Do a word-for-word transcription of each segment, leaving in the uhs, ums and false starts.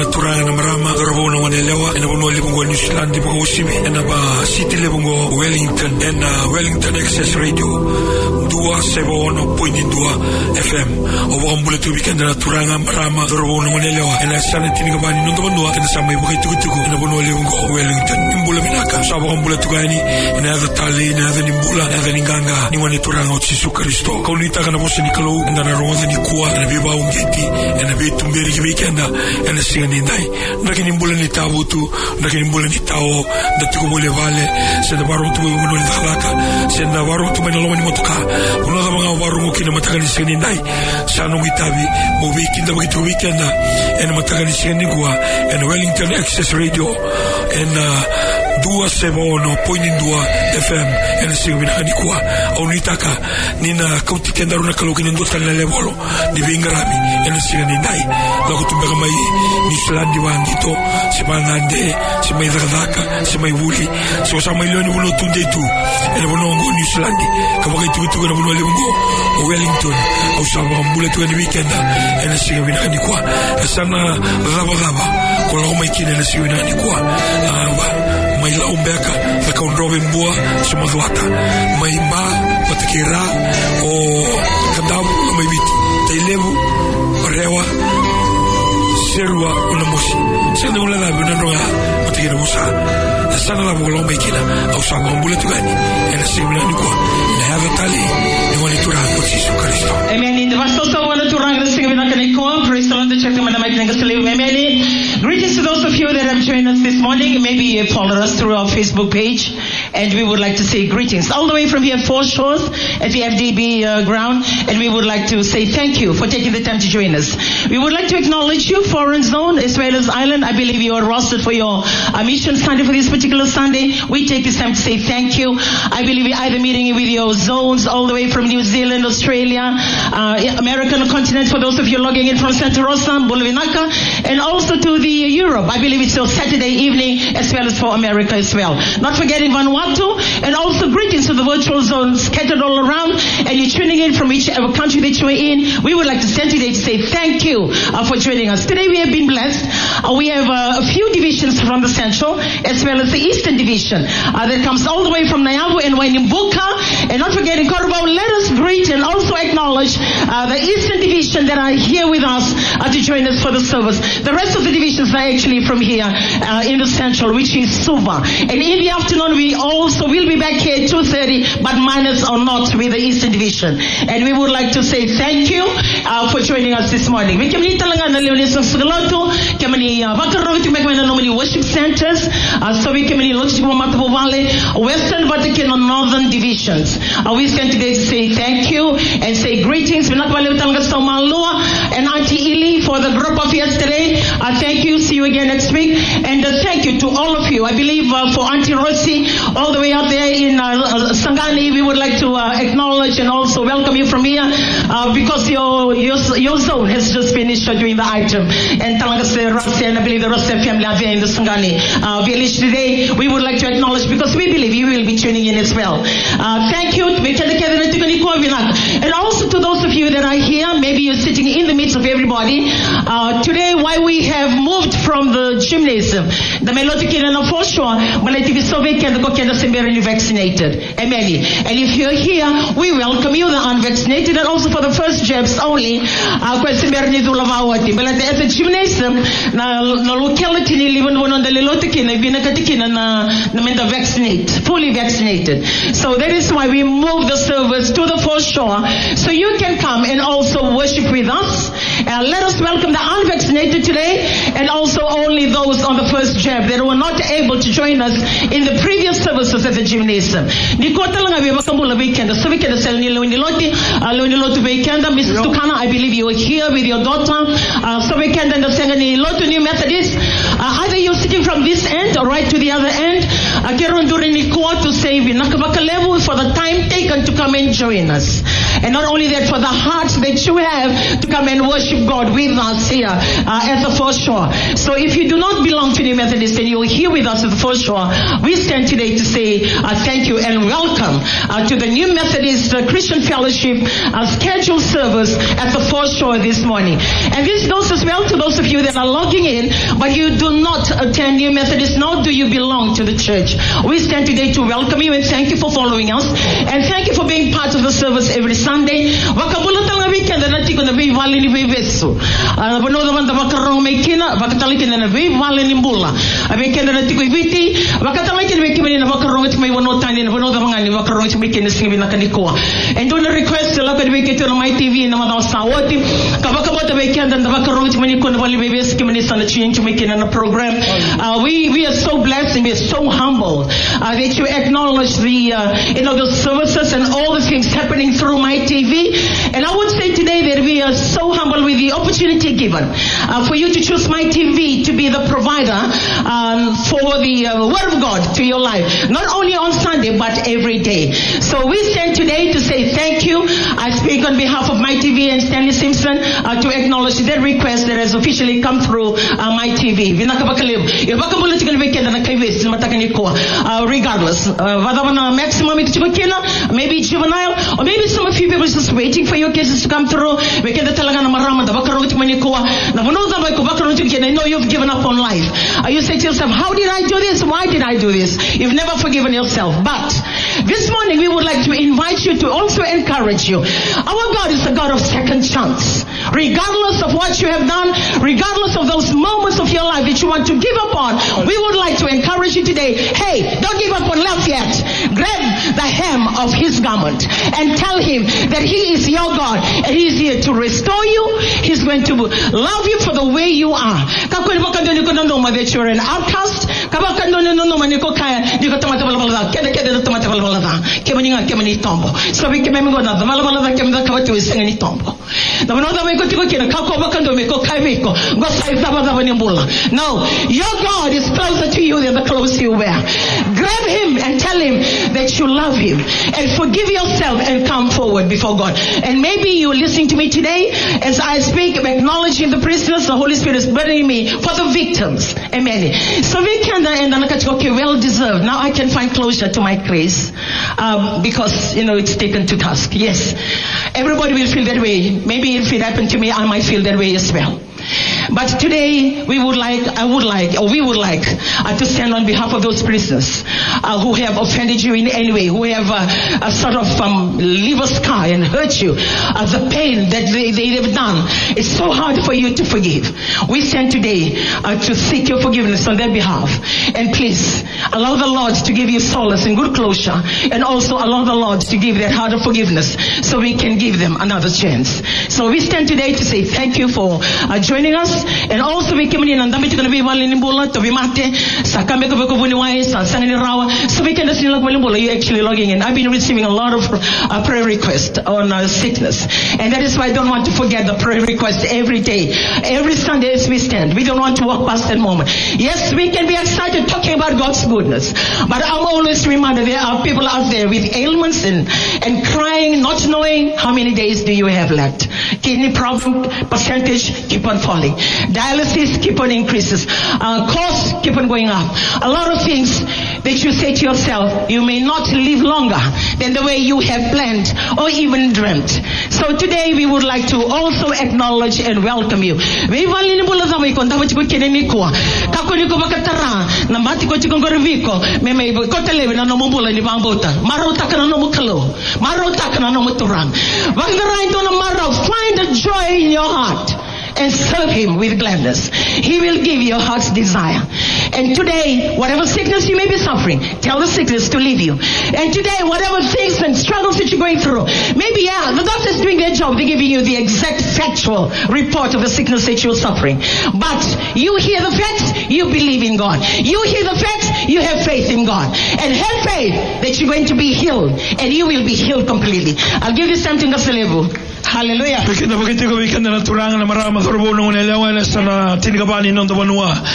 turanga na marama garabo na wanelewa ena bono libungo New Zealand libungo usimi ena ba city libungo Wellington ena Wellington Access Radio dua sebono pointi dua F M obo ambule tu weekend na turanga marama garabo na wanelewa ena sana tini kabani nondo bono ena sama ibu kai tukutuku ena bono libungo Wellington imbula minaka sabo ambule tu gani ena ada tali ena ada nimbula ena ada ninganga ni wani turanga o Yesu Kristo kaunita kana bosi ni kalau ena na roza ni kuwa ena biba ungeti ena bitu mberi ki weekend ena singa ni nai ndaki nimbula ni tabu tu ndaki nimbula ni tao ndati kumule vale senda baru tu ngono ni dalaka senda baru tu mena lomani motoka uno da banga baru ngokina mataka ni singa ni nai sanu ngitabi mo weekend ba kitu weekend ena mataka ni singa ni kuwa ena Wellington Access Radio ena dua sebono pointi dua F M ena singa binakani kuwa au nitaka nina kauti kenda runa kalau kini ndotan na levolo di bingarami ena singa ni nai lako tumbeka mai New Zealand wangito simangande simai zakadaka simai wuli so sama ilioni wulo tunde tu ena bonongo New Zealand kabaka itu itu kana bono lebongo Wellington au sama mbule tu ni weekend ena singa binakani kuwa sana raba raba kola mai kina ena singa binakani kuwa aba mai la umbeka la kaunrobe mbua sumazuata mai mba watakira o kadabu mai biti tailevu rewa serua una mosi sendo una la buna roa watakira musa sana la bola mai kina au sama mbule tugani ena siguna ni kwa ina hava tali ni wani turanga o Yesu Kristo amen in the vasto wala turanga siguna kana ko praise the Lord the church mana mai tanga sele amen. Greetings to those of you that have joined us this morning. Maybe you have followed us through our Facebook page, and we would like to say greetings all the way from here, Four Shores, at the F D B uh, ground, and we would like to say thank you for taking the time to join us. We would like to acknowledge you, Foreign Zone, as well as Island. I believe you are rostered for your uh, mission Sunday for this particular Sunday. We take this time to say thank you. I believe we're either meeting with your zones all the way from New Zealand, Australia, uh, American continent, for those of you logging in from Santa Rosa, Bulavinaka, and also to the Europe. I believe it's your Saturday evening as well as for America as well. Not forgetting Vanuatu, and also greetings to the virtual zones scattered all around, and you're tuning in from whichever country that you're in. We would like to send today to say thank you uh, for joining us. Today we have been blessed. Uh, we have uh, a few divisions from the Central as well as the Eastern Division uh, that comes all the way from Nyavu and Wainimbuka, and not forgetting Korobau. Let us greet and also acknowledge uh, the Eastern Division that are here with us uh, to join us for the service. The rest of the divisions are actually from here uh, in the Central, which is Suva. And in the afternoon we also will be back here at two thirty, but minus or not with the Eastern Division. And we would like to say thank you uh, for joining us this morning. We can worship centers, uh, so we can Western, Vatican, and Northern divisions. Uh, we stand today to say thank you and say greetings. And Auntie Ili for the group of yesterday. Uh, thank you. See you again next week. And uh, thank you to all of you. I believe uh, for Auntie Rossi, all the way out there in uh, uh, Sangani, we would like to uh, acknowledge and also welcome you from here uh, because your, your your zone has just finished uh, doing the item. And Talangase Rossi, and I believe the Rossi family are there in the Sangani uh, village today. We would like to acknowledge because we believe you will be tuning in as well. Uh, thank you. And also to those of you that are here, maybe you're sitting in the midst of everybody. Uh, today, why we have moved from the gymnasium, the Melotikin and the Foreshore, you vaccinated. Amen. And if you're here, we welcome you, the unvaccinated, and also for the first jabs only. Uh, but at the gymnasium, the locality, even on the Lelotikin, and vaccinate, fully vaccinated. So that is why we moved the service to the Foreshore, so you can come and also worship with us. Uh, let us welcome the unvaccinated today, and also only those on the first jab that were not able to join us in the previous services at the gymnasium. Missus Tukana, I believe you are here with your daughter. Uh, so we can understand any lot of new Methodist. Uh, either you're sitting from this end or right to the other end. Uh, to say for the time taken to come and join us. And not only that, for the heart that you have to come and worship God with us here uh, at the foreshore. So if you do not belong to the Methodist and you're here with us at the foreshore, we stand today to say uh, thank you and welcome uh, to the New Methodist uh, Christian Fellowship uh, scheduled service at the foreshore this morning. And this goes as well to those of you that are logging in, but you do not attend New Methodist, nor do you belong to the church. We stand today to welcome you and thank you for following us, and thank you for being part of the service every Sunday. Wakabulata weekend na tiko na be vale ni bebeso. Bono da banda bakarong mekina, bakatalik na be vale ni mbula. Weekend na tiko ibiti, bakatalik na mekina na bakarong at may bono tani na bono da mga ni bakarong at mekina singi na kanikoa. And do na request la ka weekend na my T V na mga sawoti. Kabakabota weekend na bakarong at maniko na vale bebes kimani sana change mekina na program. Uh, we we are so blessed and we are so humble uh, that you acknowledge the uh, you know the services and all the things happening through my T V. And I would say today that we are so humble with the opportunity given uh, for you to choose my T V to be the provider um, for the uh, Word of God to your life, not only on Sunday but every day. So we stand today to say thank you. I speak on behalf of my T V and Stanley Simpson uh, to acknowledge that request that has officially come through uh, my T V. Uh, regardless, uh, maximum maybe juvenile, or maybe some of you people just waiting for your cases to come through. I know you've given up on life. Uh, you say to yourself, how did I do this? Why did I do this? You've never forgiven yourself. But this morning we would like to invite you to also encourage you. Our God is a God of second chance. Regardless of what you have done, regardless of those moments of your life that you want to give up on, we would like to encourage you today. Hey, don't give up on love yet. Grab the hem of his garment and tell him that he is your God and he is here to restore you. He's going to love you for the way you are. That you're an outcast. So we can go now. No, your God is closer to you than the clothes you wear. Grab him and tell him that you love him and forgive yourself and come forward before God. And maybe you're listening to me today as I speak, acknowledging the prisoners. The Holy Spirit is burdening me for the victims. Amen. So we can end okay, well deserved. Now I can find closure to my case um, because you know it's taken to task. Yes, everybody will feel that way. Maybe if it happened to me, I might feel that way as well. But today we would like, I would like, or we would like uh, to stand on behalf of those prisoners uh, who have offended you in any way, who have uh, a sort of um, leave a scar and hurt you. Uh, the pain that they, they have done, it's so hard for you to forgive. We stand today uh, to seek your forgiveness on their behalf. And please allow the Lord to give you solace and good closure, and also allow the Lord to give that heart of forgiveness so we can give them another chance. So we stand today to say thank you for uh, joining us. And also we came in and to be Walinimbola to be mate, Sakameko Buniwai, Sangani Rawa, so we can just look Walimbola, you actually logging in. I've been receiving a lot of uh, prayer requests on uh, sickness. And that is why I don't want to forget the prayer requests every day. Every Sunday as we stand. We don't want to walk past that moment. Yes, we can be excited talking about God's goodness. But I'm always reminded there are people out there with ailments and, and crying, not knowing how many days do you have left. Kidney problem percentage keep on falling. Dialysis keep on increases. Uh, costs keep on going up. A lot of things that you say to yourself, you may not live longer than the way you have planned or even dreamt. So today we would like to also acknowledge and welcome you. Find a joy in your heart and serve him with gladness. He will give your heart's desire. And today, whatever sickness you may be suffering, tell the sickness to leave you. And today, whatever things and struggles that you're going through, maybe, yeah, the doctor's doing their job. They're giving you the exact factual report of the sickness that you're suffering. But you hear the facts, you believe in God. You hear the facts, you have faith in God. And have faith that you're going to be healed. And you will be healed completely. I'll give you something to celebrate. Hallelujah. Kita begitu kau ikan dalam turangan marah makarbo nung nelawan sana tinggabani nung tabanua.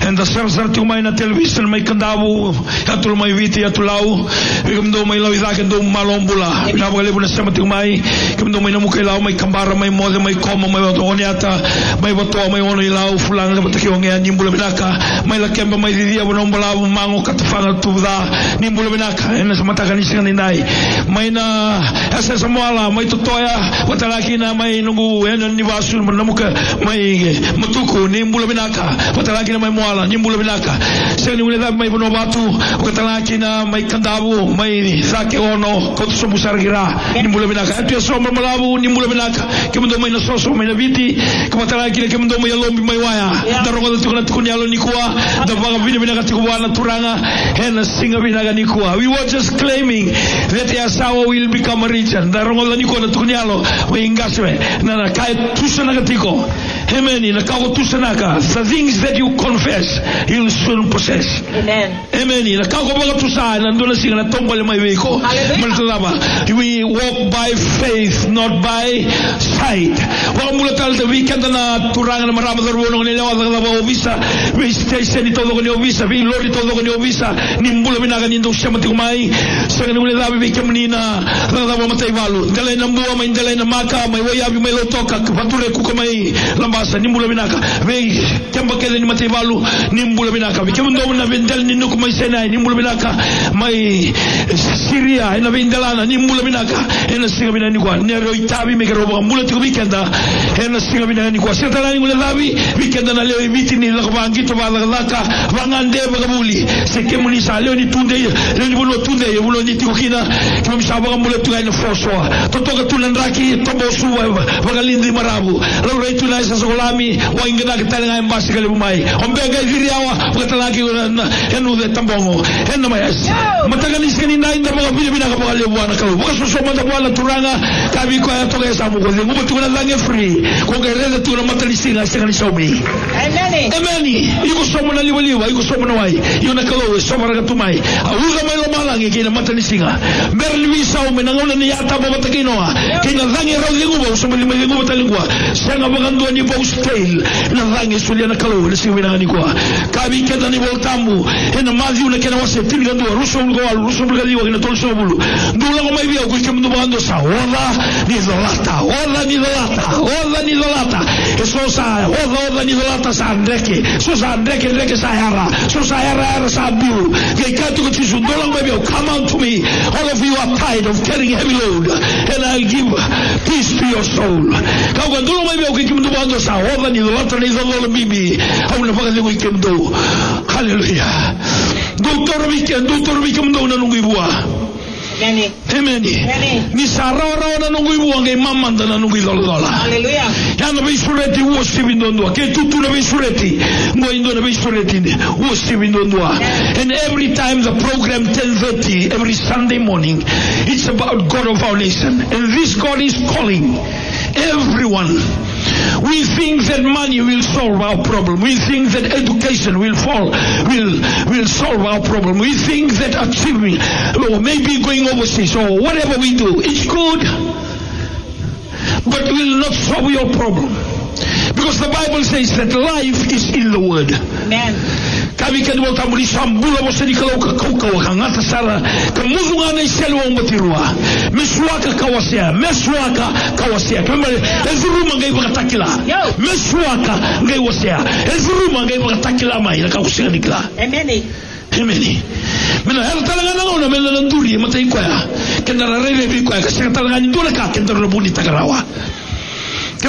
And the sar-sar ti umay na television may kandabu atul may viti atulau ikamdo may lawi dakin do malombula pinapagalibo na sama ti umay ikamdo may namukailaw may kambara may mode may koma may onyata may bato may ono ilaw fulang na batakiwang yan nimbula binaka may lakemba may didia bonombala mango katafanga tuda nimbula binaka ena sa matakan isang ninay may na asa sa muala may tutoya watalaki na may nungu ena niwasul namuka may matuko nimbula binaka watalaki na may muala nimbula binaka sa niwala may bonobatu watalaki na may kandabu may sake ono koto sumusar gira nimbula binaka ito yung somber malabu nimbula binaka kemendo may nasoso may nabiti kamatalaki na kemendo may alombi may waya darongo datu kana tukunyalo nikua dabaga bina binaka tikuwa na turanga hena singa binaka nikua we were just claiming that Yasawa will become a region darongo la nikua na tukunyalo we ingaswe na na kaya tusana katiko amen na kao tusanaka the things that you confess you'll soon possess amen amen na kao baga tusa na ndola singa na tombole mai weko maltalaba we walk by faith not by sight wa mulatal the weekend na turanga na marama daruno ni lawa dawa obisa we station ito ko ni obisa we lord ito ko ni obisa nimbula binaga nindo siya matigumay sa kanila labi we kamnina dawa matay balu dalay na buwa may dalay na maka may wayabi may lotoka pature ku kamay lambasa nimbula binaka we kamba kele ni matay balu nimbula binaka we kemndo na vendel ninu ku may senay nimbula binaka may Syria ina vendalana nimbula binaka ina singa binani kwa nero itabi me kerobo mbula tiku weekenda ina singa binani kwa setala ni ngule labi weekenda na leo ibiti ni lakbangi to balaka bangande bagabuli sekemuni sa leo ni tunde leo ni bulo tunde bulo ni tikukina kama msaba mbula tuga ina foswa totoka tulandraki tobo suwa bagalindi marabu leo retu na isa sokolami wa ingena kitanga embasi kale bumai ombega viriawa ukatalaki enu de tambongo enu mayas matagani skani na inda mga bina bina kapag alibuan na kalu bukas susoma na buwan na turanga kabi ko ay toga sa mukha ngubo tukuna lang e free kung kaya reda tukuna matalisina sa kanisa umi amen amen iko somo na liwaliwa iko somo na wai iko na kalu somo na katumay awuga may lomalang e kina matalisina merliwisa umi nanguna ni yata ba matakinoa kina lang e raw lingubo usama lima lingubo talingwa siya nga magandua ni Bow Stale na lang e sulia na kalu na siya winanganikwa kabi kenda ni Voltamu ena Matthew na kina wase tinigandua ruso ulgoal ruso ulgaliwa kina tolso bulu ndula ko may biya ko kemdo bando sa ola ni dolata ola ni dolata ola ni dolata eso sa ola ola ni dolata sa andreke so sa andreke andreke sa yara so sa yara yara sa biu ke katu ko tisu ndula ko may biya come on to me all of you are tired of carrying heavy load and I'll give peace to your soul ka ko ndula may biya ko kemdo bando sa ola ni dolata ni dolata bibi au na pagale ko kemdo hallelujah doctor weekend doctor weekend ndo na nungu ibua Amen. Amen. Ni sarara na nungu ibu wange mama na nungu idola. Hallelujah. Yana bisureti wo sibindondwa. Ke tutu na bisureti. Ngo indo na bisureti wo sibindondwa. And every time the program ten thirty every Sunday morning it's about God of our nation. And this God is calling everyone. We think that money will solve our problem. We think that education will fall, will will solve our problem. We think that achieving, or maybe going overseas, or whatever we do, it's good, but will not solve your problem. Because the Bible says that life is in the Word. Amen. Kami kan mo tamuli sambula mo sa nikalaw ka kaukaw kangata sara kamuzunga na iselo ang batirua meswaka kawasya meswaka kawasya kama ezuruma ngai bakatakila meswaka ngai wasya ezuruma ngai bakatakila mai na kausya nikla amen amen mena hal talaga na ona mena nduri mata ikwaya kendara rebe ikwaya kasi talaga ndura ka kendara buni tagarawa. The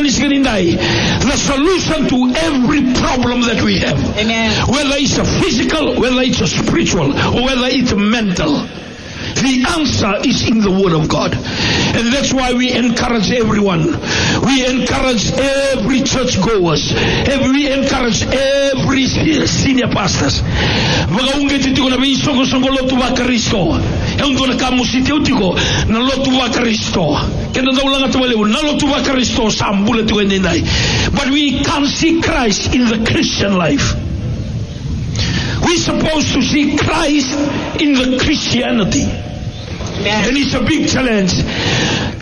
solution to every problem that we have, amen, whether it's a physical, whether it's a spiritual, or whether it's a mental, the answer is in the Word of God. And that's why we encourage everyone. We encourage every church goers. We encourage every senior pastors. Vagaungeti tiko na bisongo songo lotu wa Kristo. Eungo na kamusiti utiko na lotu wa Kristo. Kenda daulanga tuwalewu na lotu wa Kristo sambule tiko endai. But we can't see Christ in the Christian life. We're supposed to see Christ in the Christianity. And it's a big challenge.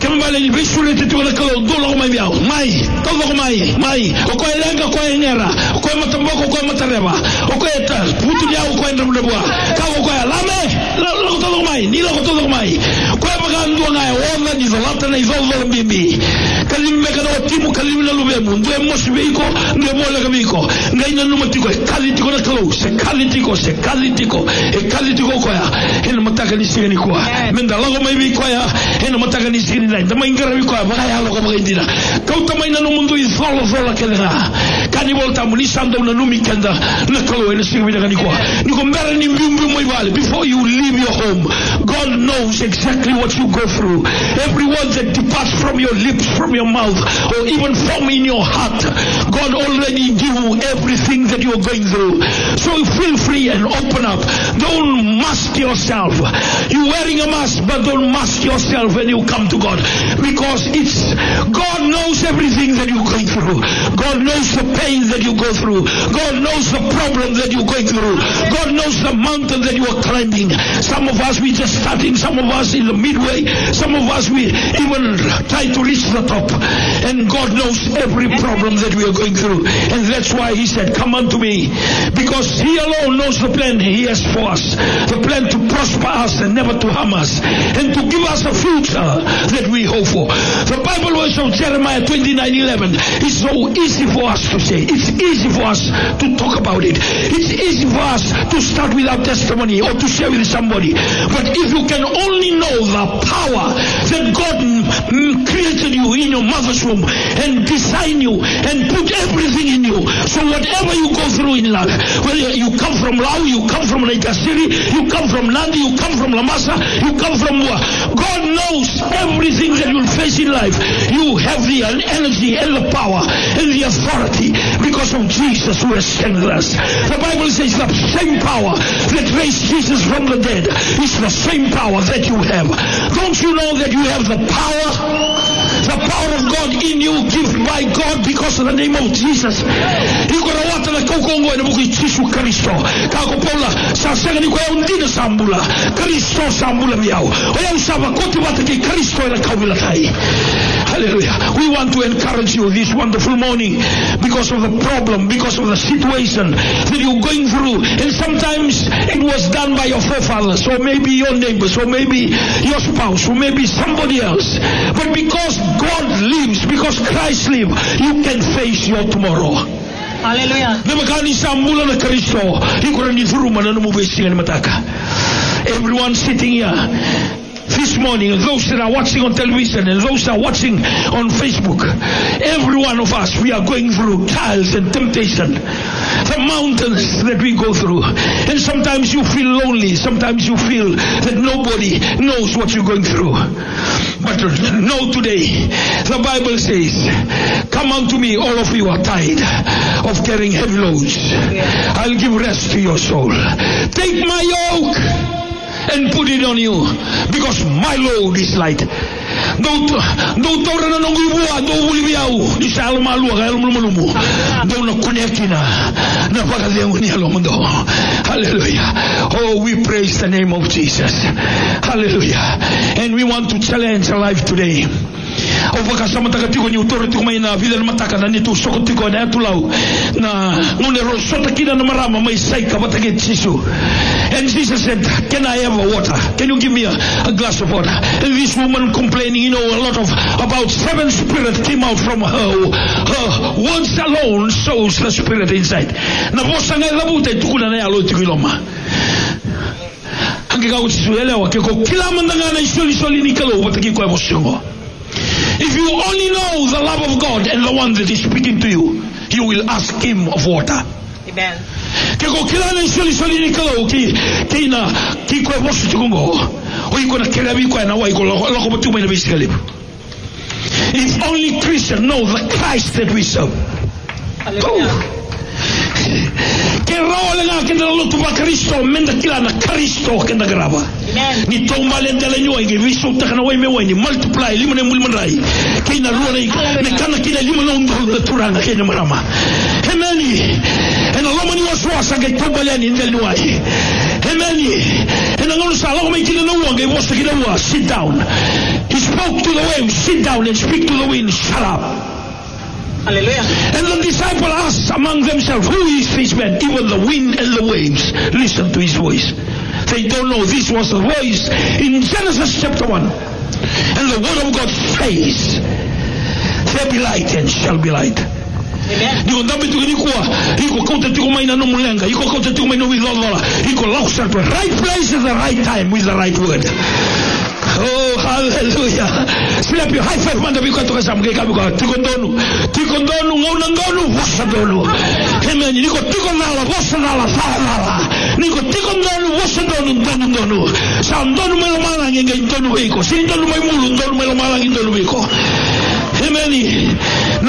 Kembali ni besule tu na kalau dolo ko mai biao. Mai, todo ko mai, mai. O ko elenga ko engera, o ko matamboko ko matareba. O ko eta putu dia o ko endam debua. Ka o ko lame, lo todo ko mai, ni lo todo ko mai. Ko magandu na ona ni zolata na izolo bibi. Kalimbe kana timu kalimbe lu be mundu e mosbiko, nge mola kamiko. Ngai na numatiko kalitiko na kalau, se kalitiko, se kalitiko, e kalitiko ko ya. Ina mataka ni sigani ko. Menda logo mai bi ko ya. Ina mataka ni sigani na. Dama ingara bi ko ya lo ko magindina. Kau tamai na no mundu izolo zola kena. Kani volta muni sando na numi kenda na kalau ina sigani na ko. Ni ko mbere ni mbimbi mo ibale. Before you leave your home, God knows exactly what you go through. Every word that departs from your lips, from your mouth, or even from in your heart, God already knew everything that you're going through. So feel free and open up. Don't mask yourself. You're wearing a mask, but don't mask yourself when you come to God. Because it's, God knows everything that you're going through. God knows the pain that you go through. God knows the problem that you're going through. God knows the mountain that you are climbing. Some of us, we just starting. Some of us in the midway. Some of us, we even try to reach the top. And God knows every problem that we are going through. And that's why He said, come unto me. Because He alone knows the plan He has for us. The plan to prosper us and never to harm us. And to give us a future that we hope for. The Bible verse of Jeremiah twenty-nine eleven is so easy for us to say. It's easy for us to talk about it. It's easy for us to start with our testimony or to share with somebody. But if you can only know the power that God created you in your mother's womb and design you and put everything in you. So whatever you go through in life, whether you come from Lao, you come from Naikasiri, you come from Nandi, you come from Lamasa, you come from Mua. God knows everything that you'll face in life. You have the energy and the power and the authority because of Jesus who has strengthened us. The Bible says the same power that raised Jesus from the dead is the same power that you have. Don't you know that you have the power? The power of God in you, given by God because of the name of Jesus. Ikorawata na kaukongo ina buku Yesu Kristo. Kako Paula sasega ni kwa undina sambula. Kristo sambula miao. Oya usaba koti wata ki Kristo ina kawila tai. Hallelujah. We want to encourage you this wonderful morning because of the problem, because of the situation that you're going through. And sometimes it was done by your forefathers, or maybe your neighbors, or maybe your spouse, or maybe somebody else. But because God lives, because Christ lives, you can face your tomorrow. Hallelujah. Everyone sitting here this morning, those that are watching on television and those that are watching on Facebook, every one of us, we are going through trials and temptation, the mountains that we go through. And sometimes you feel lonely, sometimes you feel that nobody knows what you're going through. But know today, the Bible says, come unto me, all of you are tired of carrying heavy loads. I'll give rest to your soul. Take my yoke and put it on you, because my load is light. Don't don't tora na nongi bua do bulibiau di salma lu ga lu lu do na kunekina na pagadengu ni alomundo. Hallelujah. Oh, we praise the name of Jesus. Hallelujah. And we want to challenge our life today. O vakasama takatiko ni utoro tiko mai na vida mataka na nitu sokotiko na tulau na ngune rosota kina na marama mai saika batake chisu. And Jesus said, can I have a water? Can you give me a, a glass of water? And this woman complaining, you know, a lot of, about seven spirits came out from her. Her words alone shows the spirit inside. Na vosa ngai labuta tukuna na yalo tikiloma. Angeka utsuelewa keko kila mandangana isoli soli nikalo bataki kwa emotiongo. If you only know the love of God and the one that is speaking to you, you will ask Him of water. Amen. Keko kila na isoli soli nikalo ki kina ki kwa emotion tukungo. Oiko na kelabi kwa na wa iko loko batuma ina bisikalibu. If only Christians know the Christ that we serve. Hallelujah. Che rola nga che nella lotta Cristo menda kila na Cristo che da grava. Ni tomba le delle noi che vi sotto kana wai me wai ni multiply limone mulmanrai. Che na ruona ne kana kila limone on da turanga che na marama. Emeni. E na lomani waswasa che tomba le ni del noi. Emeni. E na ngolo sala come kila no wanga e vostra kila wa sit down. His spoke to the waves, sit down and speak to the wind, shut up. Hallelujah. And the disciple asked among themselves, who is this man? Even the wind and the waves listen to his voice. They don't know this was the voice in Genesis chapter one. And the word of God says, there be light and shall be light. Digo ndabi tu ni kwa iko kota tu mai na no mulenga iko kota tu mai no wilola iko lausa to right place at the right time with the right word. Oh, hallelujah. Slap your high five manda biko to kasam ke kabiko tikondonu tikondonu ngona ngonu wasadonu. Amen. Niko tikondala wasadala sala. Niko tikondonu wasadonu ndonu ndonu. Sandonu melo mala nge ndonu biko. Sindonu mai mulu ndonu melo mala nge ndonu biko. Amen.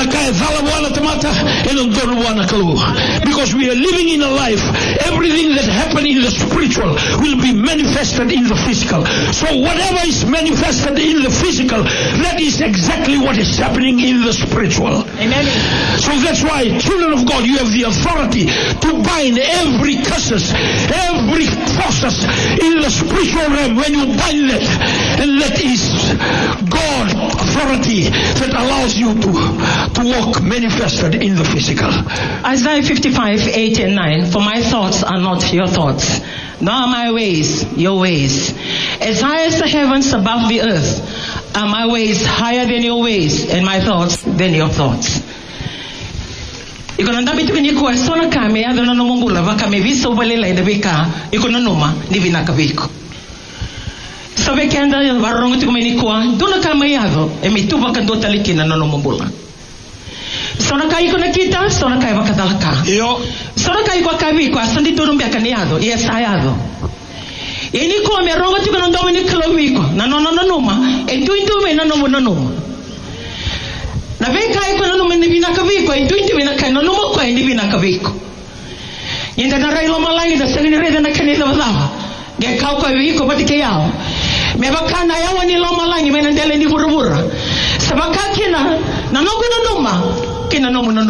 Because we are living in a life, everything that happened in the spiritual will be manifested in the physical. So whatever is manifested in the physical, that is exactly what is happening in the spiritual. Amen. So that's why, children of God, you have the authority to bind every curses, every forces in the spiritual realm. When you bind that, and that is God authority that allows you to to walk manifested in the physical. Isaiah fifty-five, eight and nine. For my thoughts are not your thoughts, nor are my ways your ways. As high as the heavens above the earth are my ways higher than your ways, and my thoughts than your thoughts. Ikono ndabi tukini kwa sona kame ya dono mongula vaka me viso balela ida beka ikono noma ni vinaka viko. Sabe kenda varrongo tukumeni kwa dona kame yado e mituba kandota likina no mongula. Sona kai kuna kita, sona kai wakadalaka. Yo. Sona kai kwa kavi kwa sandi turumbia kaniado, yes ayado. Ini kwa merongo tuko na ndomi ni kilomiko, na no no no noma, e tu indu me na no no noma. Na veka kai kwa no me vina kaviko, e tu indu me na kai no noma kwa ni vina kaviko. Yenda na railo malai da sani reda na kanisa wazava. Ge kau kwa viko patike yao. Me bakana yawa ni lo malai me na ndele ni burubura. Sabaka kina na no kuna noma. Maybe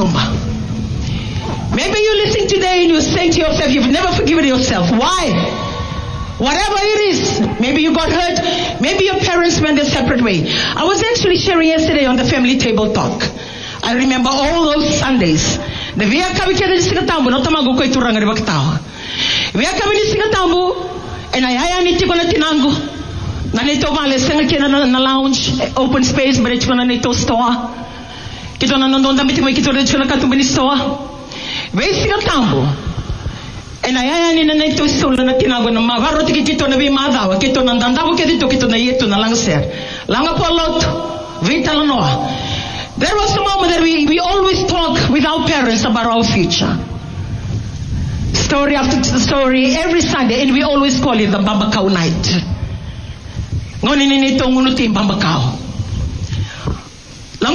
you're listening today and you're saying to yourself, you've never forgiven yourself. Why? Whatever it is, maybe you got hurt, maybe your parents went a separate way. I was actually sharing yesterday on the family table talk. I remember all those Sundays. The via kabikere di singatambu, no tamago ko ituranga di baktawa. Via kabikere di singatambu, and I haya ni tiko na tinango. Na nito vale senga kena na lounge, open space, but it's gonna nito store. Kito na nandonda miti mo kito recho na katumbini stoa. Vesi ka tambo. E na yaya ni na ito solo na tinago na mavaro tiki kito na vi madawa. Kito na dandavo kito kito na yeto na lang ser. Langa po lot. Vita la noa. There was a moment that we, we always talk with our parents about our future. Story after story every Sunday, and we always call it the Bambakao night. Ngoni ni nito ngunuti Bambakao. My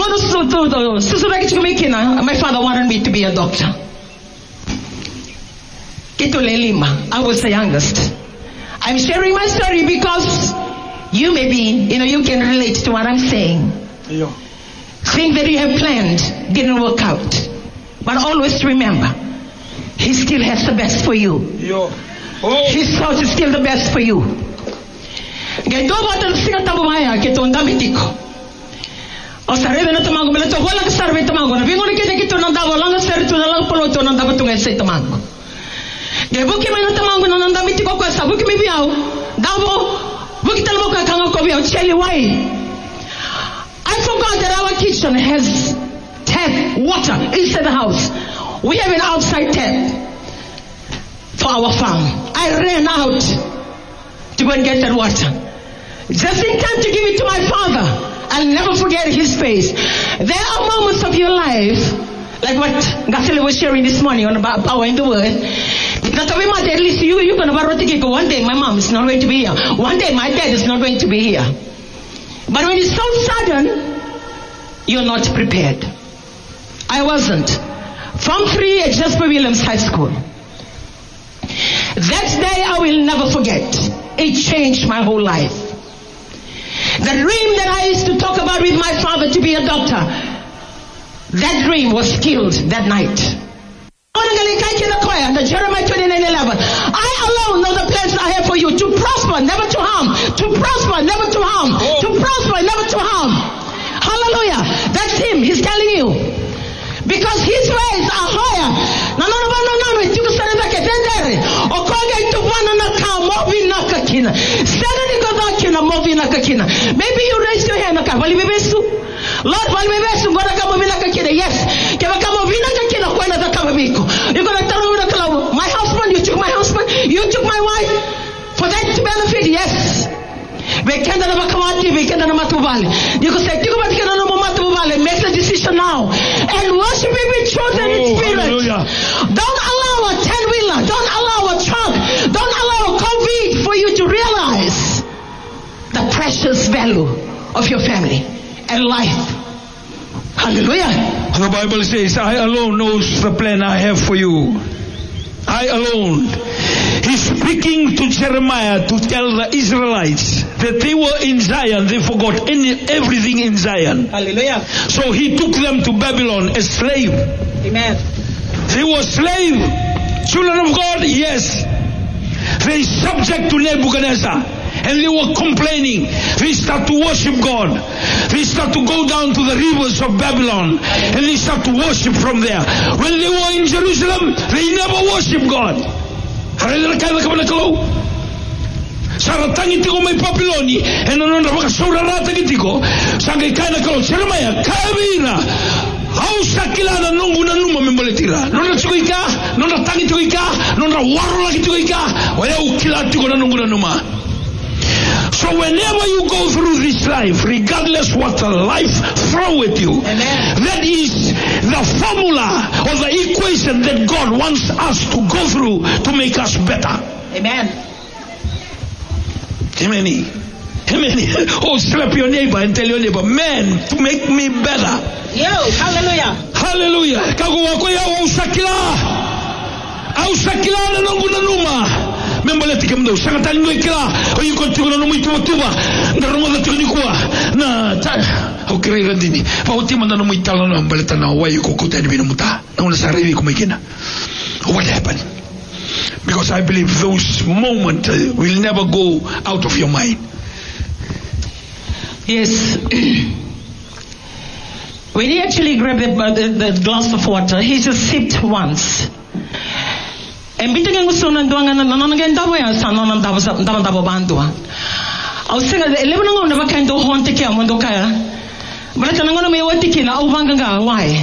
father wanted me to be a doctor. I was the youngest. I'm sharing my story because you may be, you know, you can relate to what I'm saying. Yeah. Things that you have planned didn't work out. But always remember, He still has the best for you. Yeah. Oh. His thoughts is still the best for you. O sarebe na tamango mela to wala ka sarbe tamango na bingo ni kete kito na dawo lang ser to na lang polo to na dawo tunga sa tamango. Ge buki may na tamango na nanda miti ko kwa sa buki may biaw. Dawo buki talmo ka kanga ko biaw cheli why? I forgot that our kitchen has tap water inside the house. We have an outside tap for our farm. I ran out to go and get that water. Just in time to give it to my father. I'll never forget his face. There are moments of your life, like what Gasile was sharing this morning on about power in the word. At least you, you're going to go. One day my mom is not going to be here. One day my dad is not going to be here. But when it's so sudden, you're not prepared. I wasn't. From three at Jasper Williams High School. That day I will never forget. It changed my whole life. The dream that I used to talk about with my father to be a doctor, that dream was killed that night. Jeremiah twenty-nine eleven. I alone know the plans I have for you, to prosper, never to harm. To prosper, never to harm. To prosper, never to harm. Hallelujah. That's him. He's telling you. Because his ways are higher. No, no, no, no, no. You can say that. Maybe you raised your hand. Lord, yes. You're going to tell me, my husband, you took my husband, you took my wife. For that to benefit, yes. You can say, make the decision now. And worship him in truth and in spirit. Hallelujah. Don't allow a ten-wheeler, don't allow a truck, don't allow a COVID for you to realize the precious value of your family and life. Hallelujah. The Bible says, I alone knows the plan I have for you. I alone. He's speaking to Jeremiah to tell the Israelites that they were in Zion. They forgot any, everything in Zion. Hallelujah. So he took them to Babylon as slave. Amen. They were slave. Children of God, yes. They subject to Nebuchadnezzar. And they were complaining. They start to worship God. They start to go down to the rivers of Babylon. And they start to worship from there. When they were in Jerusalem, they never worshiped God. Saratangi tiko may Papiloni. And anon na makasura rata kitiko. Sangay kaya na kalau. Jeremiah, kaya bina. Au sakilana nungu na numa memboletira. Nona tiko ika. Nona tangi tiko ika. Nona waro laki tiko ika. Waya ukila tiko na nungu na numa. So whenever you go through this life, regardless what the life throw at you, amen, that is the formula or the equation that God wants us to go through to make us better. Amen. Amen. Amen. Oh, slap your neighbor and tell your neighbor, man, to make me better. Yo, hallelujah. Hallelujah. Kago wako ya usakila. Au sakila na nungu na numa. Memboleti kemdo sangatali ngekila oyu kontugo no muito tuba ndarongo da tunikua na ta okirega dini pa utima na no muitala no ambaleta na wayu kokuta ni binuta na una sarevi kumekina. What happened? Because I believe those moments uh, will never go out of your mind. Yes. When he actually grabbed the, the, the glass of water, he just sipped once. And bitu ngengu sona ndoanga na nana ngenda boya sa nana ndabo ndabo ndabo bandwa. Au senga eleven ngo na bakando honte kia mondo kaya. Bala tana ngona me wati kina au banganga why?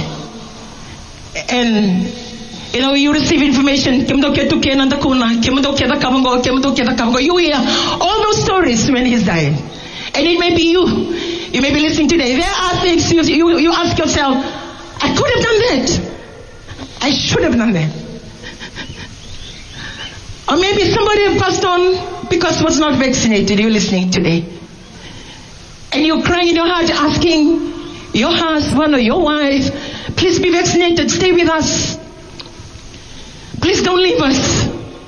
And you know, you receive information kemdo ketu kena ndakuna kemdo keda kabango kemdo keda kabango. You hear all those stories when he's dying. And it may be you. You may be listening today. There are things you you, you ask yourself, I could have done that. I should have done that. Or maybe somebody passed on because was not vaccinated. You're listening today. And you're crying in your heart asking your husband or your wife, please be vaccinated, stay with us. Please don't leave us.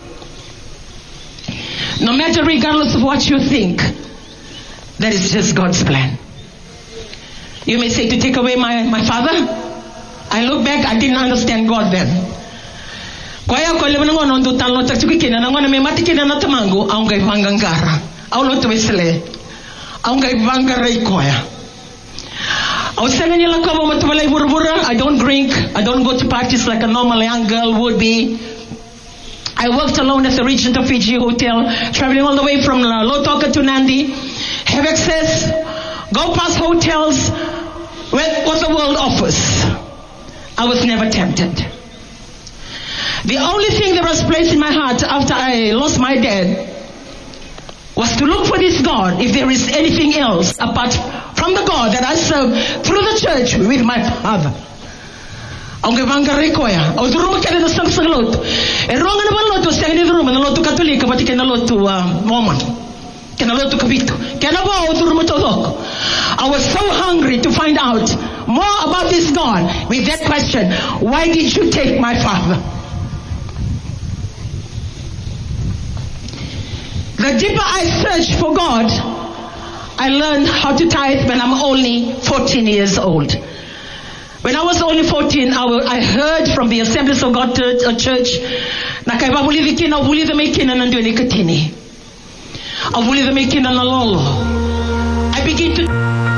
No matter regardless of what you think, that is just God's plan. You may say to take away my, my father. I look back, I didn't understand God then. Kwaya ko lebe ngo ndo talo ta tukikena na ngona me matikena na tamango aunga ivangangara au lo twesele aunga ivangara ikoya au seleni la ko mo tubala burbura. I don't drink, I don't go to parties like a normal young girl would be. I worked alone as a regent of Fiji Hotel, traveling all the way from Lotoka to Nandi, have access, go past hotels with what the world offers. I was never tempted. The only thing that was placed in my heart after I lost my dad was to look for this God, if there is anything else apart from the God that I serve through the church with my father. Aunque vanga rekoya, o duro kaya na sang sang lot. E ronga na balot o sang ni duro na loto katolika pati kaya na loto Mormon, kaya na loto kabito, kaya na ba o duro matodok. I was so hungry to find out more about this God with that question: why did you take my father? The deeper I searched for God, I learned how to tithe when I'm only fourteen years old. When I was only fourteen, I, I heard from the Assemblies of God Church, na kay wawuli vikina, wuli the making and doing katini. I wuli the making and lolo. I begin to